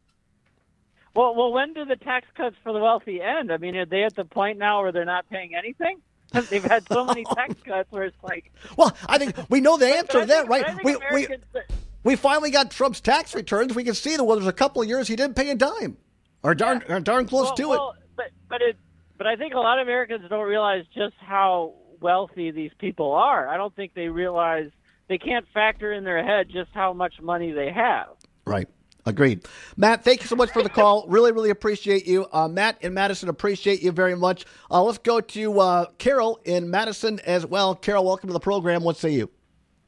Well, when do the tax cuts for the wealthy end? I mean, are they at the point now where they're not paying anything? They've had so many tax cuts where it's like... Well, I think we know the answer to that, right? We finally got Trump's tax returns. We can see that there's a couple of years he didn't pay a dime, or darn close to it. But I think a lot of Americans don't realize just how wealthy these people are. I don't think they realize, they can't factor in their head just how much money they have. Right. Agreed. Matt, thank you so much for the call. Really, really appreciate you. Matt in Madison, appreciate you very much. Let's go to Carol in Madison as well. Carol, welcome to the program. What say you?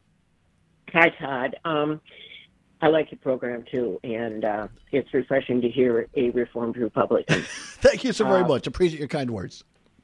Hi, Todd. I like your program, too, and it's refreshing to hear a reformed Republican. Thank you so very much. Appreciate your kind words.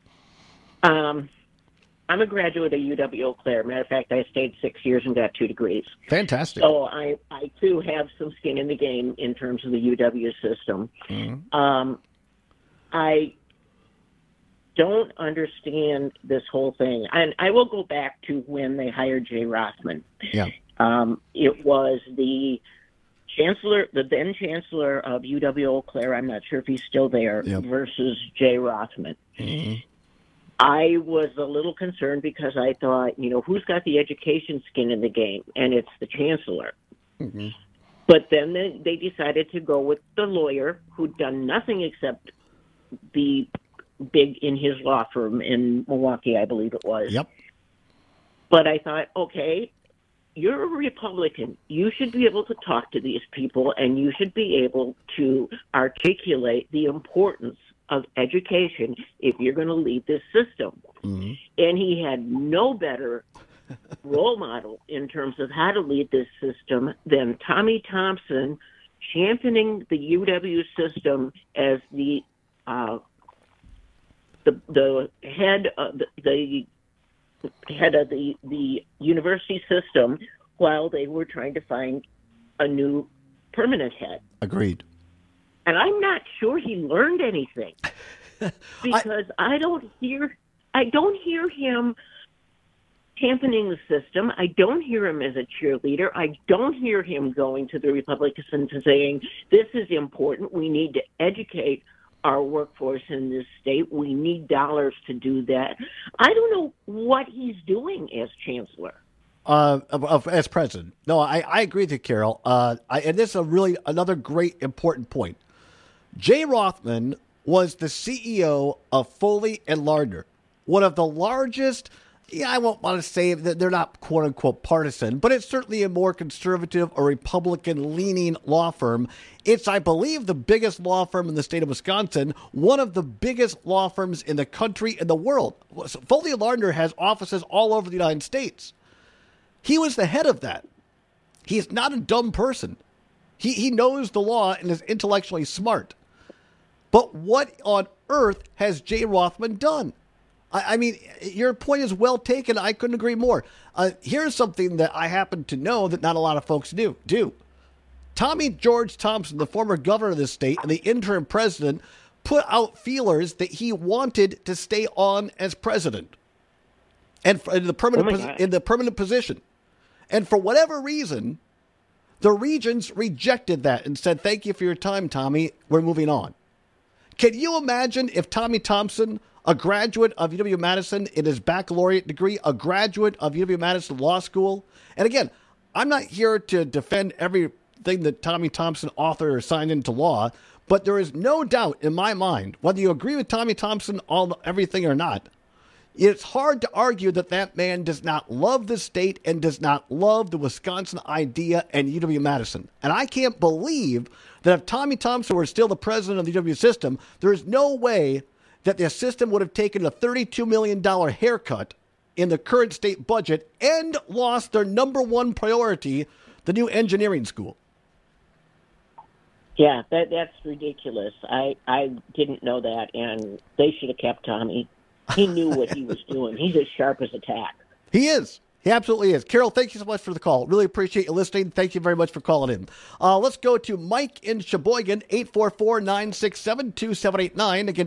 I'm a graduate of UW Eau Claire. Matter of fact, I stayed 6 years and got 2 degrees. Fantastic. So I too, have some skin in the game in terms of the UW system. Mm-hmm. I don't understand this whole thing. And I will go back to when they hired Jay Rothman. Yeah. It was the chancellor, the then chancellor of UW Eau Claire, I'm not sure if he's still there, versus Jay Rothman. Mm-hmm. I was a little concerned because I thought, who's got the education skin in the game? And it's the chancellor. Mm-hmm. But then they decided to go with the lawyer who'd done nothing except be big in his law firm in Milwaukee, I believe it was. Yep. But I thought, okay, you're a Republican. You should be able to talk to these people, and you should be able to articulate the importance of education if you're going to lead this system. Mm-hmm. And he had no better role model in terms of how to lead this system than Tommy Thompson, championing the UW system as the head of the head of the university system while they were trying to find a new permanent head. Agreed. And I'm not sure he learned anything because I don't hear him championing the system. I don't hear him as a cheerleader. I don't hear him going to the Republicans and saying, this is important. We need to educate our workforce in this state. We need dollars to do that. I don't know what he's doing as chancellor. As president. No, I agree with you, Carol. And this is another great important point. Jay Rothman was the CEO of Foley and Lardner, one of the largest, I won't want to say that they're not quote unquote partisan, but it's certainly a more conservative or Republican leaning law firm. It's, I believe, the biggest law firm in the state of Wisconsin, one of the biggest law firms in the country and the world. Foley and Lardner has offices all over the United States. He was the head of that. He's not a dumb person. He knows the law and is intellectually smart. But what on earth has Jay Rothman done? I mean, your point is well taken. I couldn't agree more. Here's something that I happen to know that not a lot of folks do. Tommy George Thompson, the former governor of the state and the interim president, put out feelers that he wanted to stay on as president and in the permanent position. And for whatever reason, the Regents rejected that and said, "Thank you for your time, Tommy. We're moving on." Can you imagine if Tommy Thompson, a graduate of UW-Madison in his baccalaureate degree, a graduate of UW-Madison Law School, and again, I'm not here to defend everything that Tommy Thompson authored or signed into law, but there is no doubt in my mind, whether you agree with Tommy Thompson on everything or not, it's hard to argue that that man does not love the state and does not love the Wisconsin idea and UW-Madison. And I can't believe that if Tommy Thompson were still the president of the UW system, there is no way that the system would have taken a $32 million haircut in the current state budget and lost their number one priority, the new engineering school. Yeah, that's ridiculous. I didn't know that, and they should have kept Tommy. He knew what he was doing. He's as sharp as a tack. He is. He absolutely is. Carol, thank you so much for the call. Really appreciate you listening. Thank you very much for calling in. Let's go to Mike in Sheboygan, 844-967-2789. Again,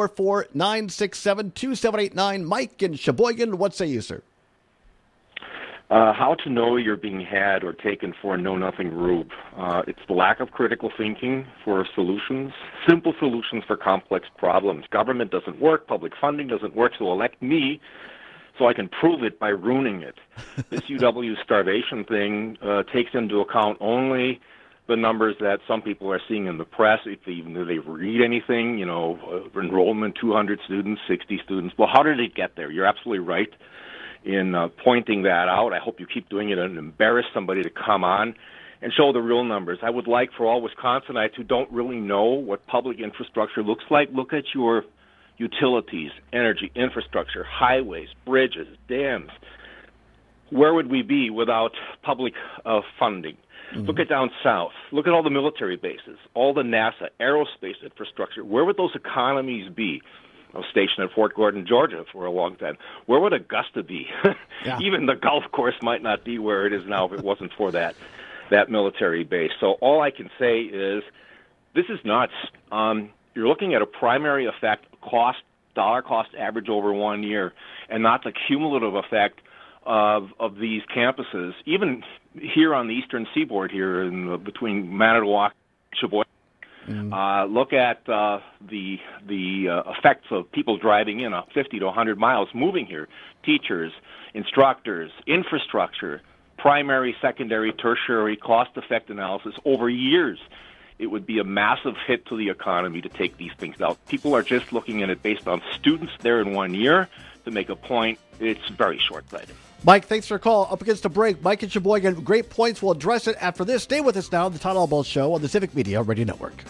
844-967-2789. Mike in Sheboygan, what say you, sir? How to know you're being had or taken for a know-nothing rube. It's the lack of critical thinking for solutions, simple solutions for complex problems. Government doesn't work, public funding doesn't work, so elect me so I can prove it by ruining it. This UW starvation thing takes into account only the numbers that some people are seeing in the press, if even do they read anything, enrollment, 200 students, 60 students. Well, how did it get there? You're absolutely right in pointing that out. I hope you keep doing it and embarrass somebody to come on and show the real numbers. I would like for all Wisconsinites who don't really know what public infrastructure looks like, look at your utilities, energy, infrastructure, highways, bridges, dams. Where would we be without public funding? Mm-hmm. Look at down south. Look at all the military bases, all the NASA, aerospace infrastructure. Where would those economies be? I was stationed at Fort Gordon, Georgia for a long time. Where would Augusta be? Yeah. Even the golf course might not be where it is now if it wasn't for that military base. So all I can say is this is nuts. You're looking at a primary effect, dollar cost average over 1 year, and not the cumulative effect of these campuses. Even here on the eastern seaboard here between Manitowoc and Sheboygan, look at the effects of people driving in 50 to 100 miles, moving here, teachers, instructors, infrastructure, primary, secondary, tertiary, cost-effect analysis over years. It would be a massive hit to the economy to take these things out. People are just looking at it based on students there in 1 year to make a point. It's very short-sighted. Mike, thanks for the call. Up against a break. Mike and Sheboygan, great points. We'll address it after this. Stay with us now on the Todd Albaugh Show on the Civic Media Radio Network.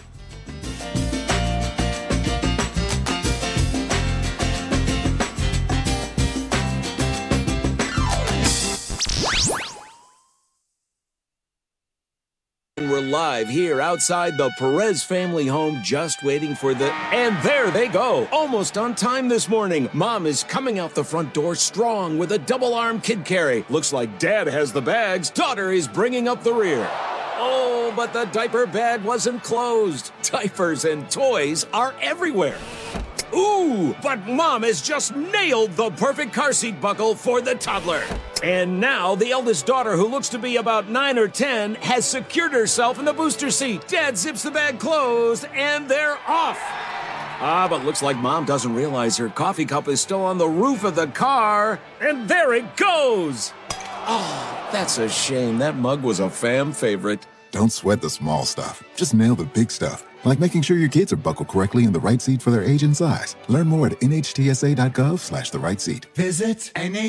We're live here outside the Perez family home, just waiting for and there they go, almost on time this morning. Mom is coming out the front door strong with a double-arm kid carry. Looks like Dad has the bags. Daughter is bringing up the rear. Oh, but the diaper bag wasn't closed. Diapers and toys are everywhere. Ooh, but Mom has just nailed the perfect car seat buckle for the toddler. And now the eldest daughter, who looks to be about 9 or 10, has secured herself in the booster seat. Dad zips the bag closed, and they're off. But looks like Mom doesn't realize her coffee cup is still on the roof of the car. And there it goes. Oh, that's a shame. That mug was a fam favorite. Don't sweat the small stuff. Just nail the big stuff. Like making sure your kids are buckled correctly in the right seat for their age and size. Learn more at nhtsa.gov/the right seat. Visit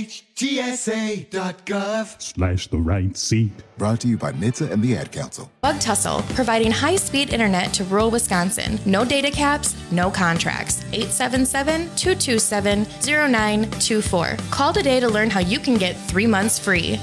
nhtsa.gov/the right seat. Brought to you by NHTSA and the Ad Council. Bug Tussle, providing high-speed internet to rural Wisconsin. No data caps, no contracts. 877-227-0924. Call today to learn how you can get 3 months free.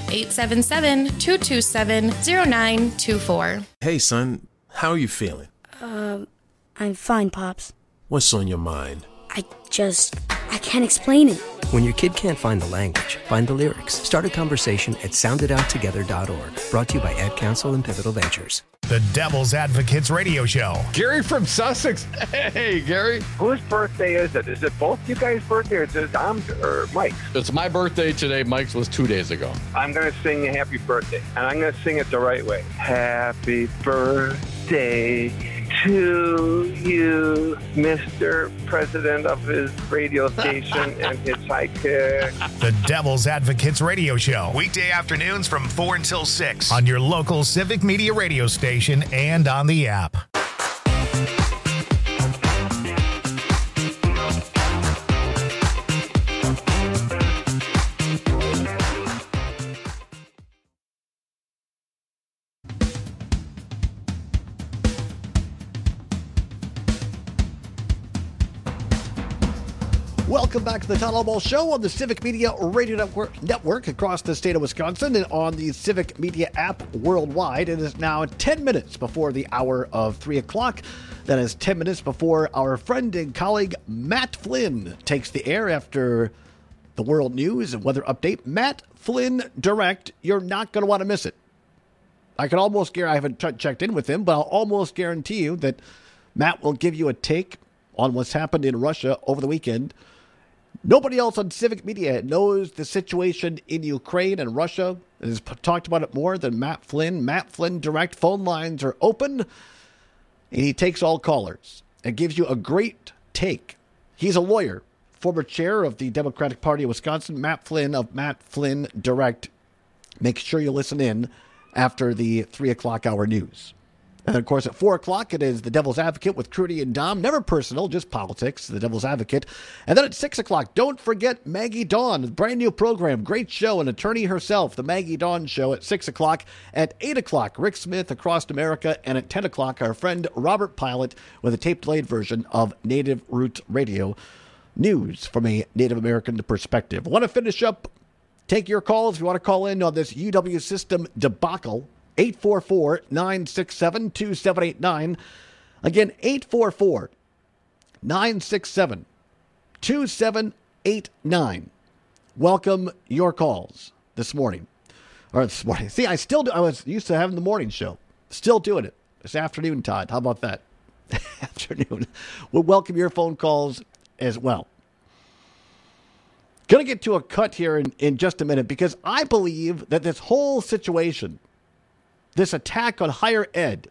877-227-0924. Hey, son, how are you feeling? I'm fine, Pops. What's on your mind? I can't explain it. When your kid can't find the language, find the lyrics. Start a conversation at soundedouttogether.org. Brought to you by Ad Council and Pivotal Ventures. The Devil's Advocates Radio Show. Gary from Sussex. Hey, Gary. Whose birthday is it? Is it both you guys' birthday or is it Dom's or Mike's? It's my birthday today. Mike's was 2 days ago. I'm going to sing you happy birthday, and I'm going to sing it the right way. Happy birthday to you, Mr. President of his radio station and his sidekick. The Devil's Advocates Radio Show. Weekday afternoons from 4 until 6 on your local Civic Media radio station and on the app. Welcome back to the Todd Albaugh Show on the Civic Media Radio Network across the state of Wisconsin and on the Civic Media app worldwide. It is now 10 minutes before the hour of 3 o'clock. That is 10 minutes before our friend and colleague Matt Flynn takes the air after the world news and weather update. Matt Flynn Direct, you're not going to want to miss it. I can almost guarantee, I haven't checked in with him, but I'll almost guarantee you that Matt will give you a take on what's happened in Russia over the weekend. Nobody else on Civic Media knows the situation in Ukraine and Russia and has talked about it more than Matt Flynn. Matt Flynn Direct phone lines are open, and he takes all callers and gives you a great take. He's a lawyer, former chair of the Democratic Party of Wisconsin, Matt Flynn of Matt Flynn Direct. Make sure you listen in after the 3 o'clock hour news. And, of course, at 4 o'clock, it is The Devil's Advocate with Trudy and Dom. Never personal, just politics, The Devil's Advocate. And then at 6 o'clock, don't forget Maggie Dawn, a brand new program, great show, an attorney herself, The Maggie Dawn Show at 6 o'clock. At 8 o'clock, Rick Smith, Across America. And at 10 o'clock, our friend Robert Pilot with a tape-delayed version of Native Roots Radio. News from a Native American perspective. I want to finish up, take your calls if you want to call in on this UW system debacle. 844-967-2789. Again, 844-967-2789. Welcome your calls this morning. Or this morning. See, I was used to having the morning show. Still doing it. This afternoon, Todd. How about that? Afternoon. We'll welcome your phone calls as well. Going to get to a cut here in just a minute because I believe that this whole situation, this attack on higher ed,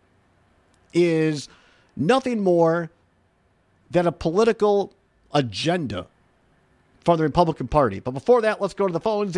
is nothing more than a political agenda from the Republican Party. But before that, let's go to the phones,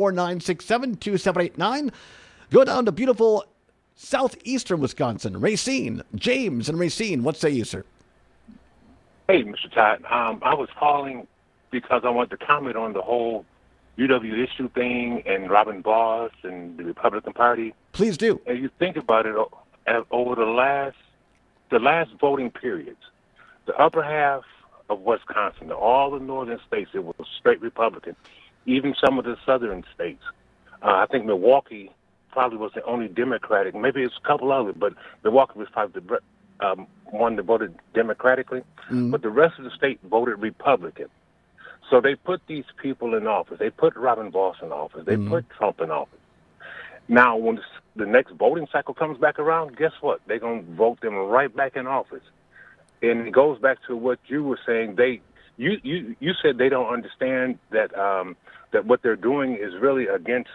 844-967-2789. Go down to beautiful southeastern Wisconsin. Racine, James and Racine, what say you, sir? Hey, Mr. Todd. I was calling because I wanted to comment on the whole UW issue thing and Robin Boss and the Republican Party. Please do. And you think about it, over the last voting periods, the upper half of Wisconsin, all the northern states, it was straight Republican. Even some of the southern states. I think Milwaukee probably was the only Democratic. Maybe it's a couple others, but Milwaukee was probably the one that voted Democratically. Mm-hmm. But the rest of the state voted Republican. So they put these people in office. They put Robin Boss in office. They put Trump in office. Now, when the next voting cycle comes back around, guess what? They're going to vote them right back in office. And it goes back to what you were saying. You said they don't understand that that what they're doing is really against.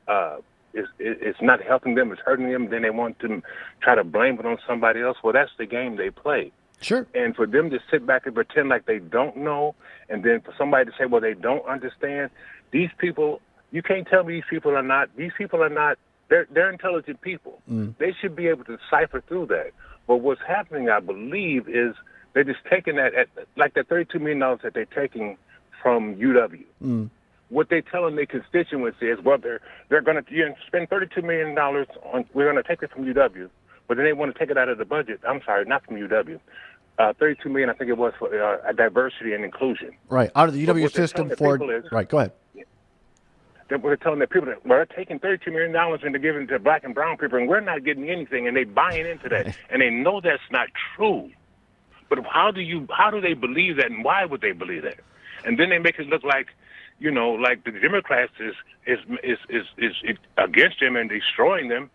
It's not helping them. It's hurting them. Then they want to try to blame it on somebody else. Well, that's the game they play. Sure. And for them to sit back and pretend like they don't know, and then for somebody to say, well, they don't understand, these people, you can't tell me these people are not, they're intelligent people. They should be able to decipher through that. But what's happening, I believe, is they're just taking that, like that $32 million that they're taking from UW. What they're telling their constituents is, well, they're going to spend $32 million on, we're going to take it from UW. But then they want to take it out of the budget. I'm sorry, not from UW. $32 million, I think it was for diversity and inclusion. Right, out of the UW system for. Right, go ahead. We're telling the people that we're taking $32 million and they're giving it to black and brown people, and we're not getting anything, and they're buying into that, and they know that's not true. But how do they believe that, and why would they believe that? and then they make it look like, like the Democrats is against them and destroying them,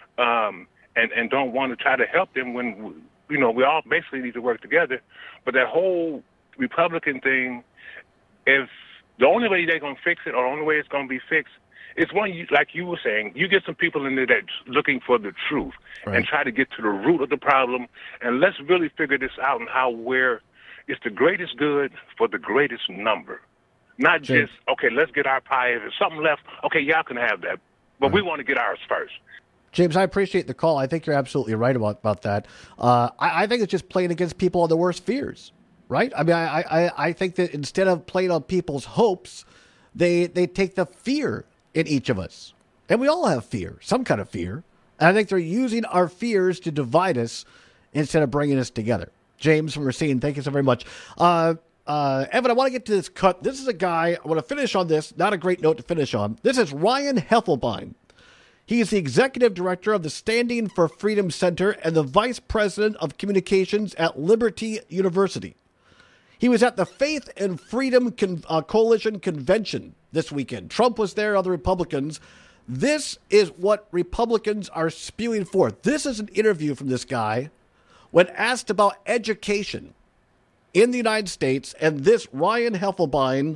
and don't want to try to help them when, we all basically need to work together. But that whole Republican thing, if the only way they're going to fix it, or the only way it's going to be fixed, it's like you were saying, you get some people in there that's looking for the truth and try to get to the root of the problem, and let's really figure this out and where it's the greatest good for the greatest number. Not just, okay, let's get our pie. If there's something left, okay, y'all can have that, but we want to get ours first. James, I appreciate the call. I think you're absolutely right about that. I think it's just playing against people on their worst fears, right? I mean, I think that instead of playing on people's hopes, they take the fear in each of us. And we all have fear, some kind of fear. And I think they're using our fears to divide us instead of bringing us together. James from Racine, thank you so very much. Evan, I want to get to this cut. This is a guy, I want to finish on this, not a great note to finish on. This is Ryan Heffelbein. He is the executive director of the Standing for Freedom Center and the vice president of communications at Liberty University. He was at the Faith and Freedom Coalition Convention this weekend. Trump was there, other Republicans. This is what Republicans are spewing forth. This is an interview from this guy when asked about education in the United States. And this Ryan Heffelbein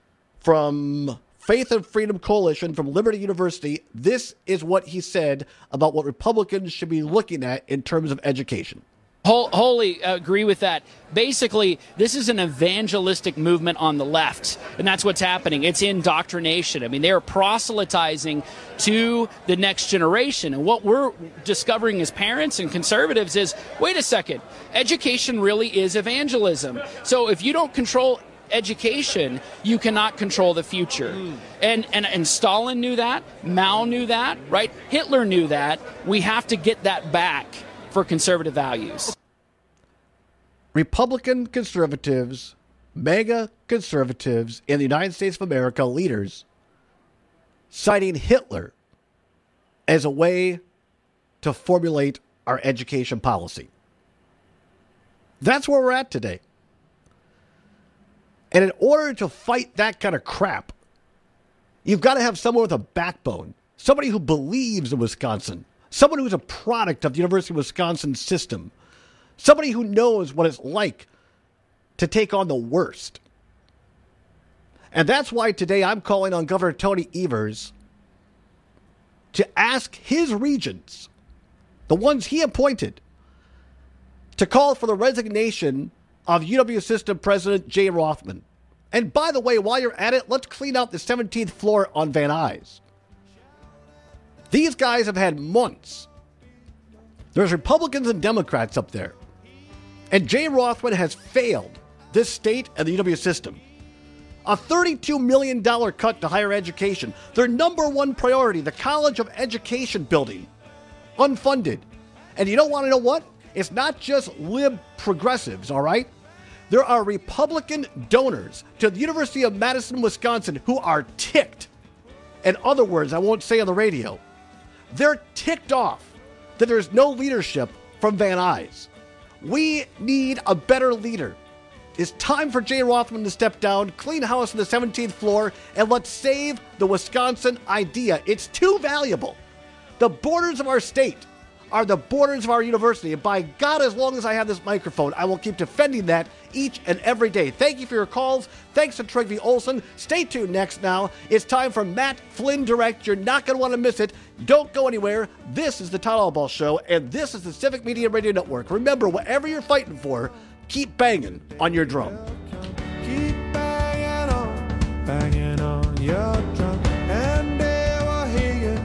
from Faith and Freedom Coalition from Liberty University, this is what he said about what Republicans should be looking at in terms of education. Wholly agree with that. Basically, this is an evangelistic movement on the left, and that's what's happening. It's indoctrination. I mean, they're proselytizing to the next generation. And what we're discovering as parents and conservatives is, wait a second, education really is evangelism. So if you don't control education, you cannot control the future. And Stalin knew that. Mao knew that, right? Hitler knew that. We have to get that back for conservative values. Republican conservatives, mega conservatives in the United States of America, leaders, citing Hitler as a way to formulate our education policy. That's where we're at today. And in order to fight that kind of crap, you've got to have someone with a backbone, somebody who believes in Wisconsin, someone who's a product of the University of Wisconsin system, somebody who knows what it's like to take on the worst. And that's why today I'm calling on Governor Tony Evers to ask his regents, the ones he appointed, to call for the resignation of UW System President Jay Rothman. And by the way, while you're at it, let's clean out the 17th floor on Van Nuys. These guys have had months. There's Republicans and Democrats up there. And Jay Rothman has failed this state and the UW system. A $32 million cut to higher education. Their number one priority, the College of Education building, unfunded. And you don't want to know what? It's not just lib progressives, all right? There are Republican donors to the University of Madison, Wisconsin, who are ticked. In other words, I won't say on the radio, they're ticked off that there's no leadership from Van Nuys. We need a better leader. It's time for Jay Rothman to step down, clean house on the 17th floor, and let's save the Wisconsin idea. It's too valuable. The borders of our state are the borders of our university. And by God, as long as I have this microphone, I will keep defending that each and every day. Thank you for your calls. Thanks to Trygve Olsen. Stay tuned next now. It's time for Matt Flynn Direct. You're not going to want to miss it. Don't go anywhere. This is the Todd Albaugh Show, and this is the Civic Media Radio Network. Remember, whatever you're fighting for, keep banging on your drum. Keep banging on your drum, and they will hear you.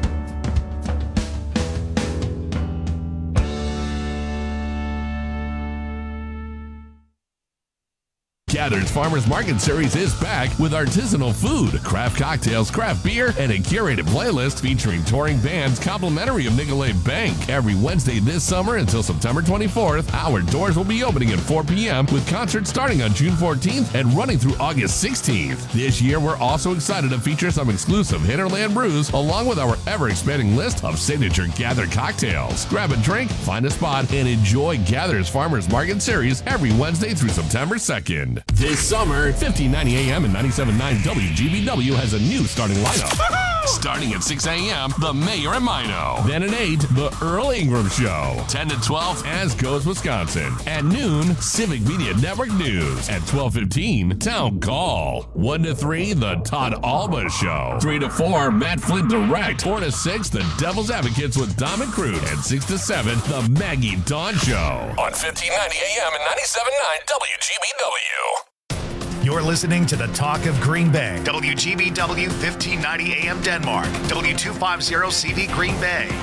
Gather's Farmers Market Series is back with artisanal food, craft cocktails, craft beer, and a curated playlist featuring touring bands complimentary of Nicolet Bank. Every Wednesday this summer until September 24th, our doors will be opening at 4 p.m. with concerts starting on June 14th and running through August 16th. This year, we're also excited to feature some exclusive Hinterland brews along with our ever-expanding list of signature Gather cocktails. Grab a drink, find a spot, and enjoy Gather's Farmers Market Series every Wednesday through September 2nd. This summer, 1590 AM and 97.9 WGBW has a new starting lineup. Starting at 6 a.m., The Mayor and Mino. Then at 8, The Earl Ingram Show. 10 to 12, As Goes Wisconsin. At noon, Civic Media Network News. At 12:15, Town Call. 1 to 3, The Todd Alba Show. 3 to 4, Matt Flint Direct. 4 to 6, The Devil's Advocates with Dom and Crude. And 6 to 7, The Maggie Dawn Show. On 1590 AM and 97.9 WGBW. You're listening to the Talk of Green Bay. WGBW 1590 AM Denmark. W250 CD Green Bay.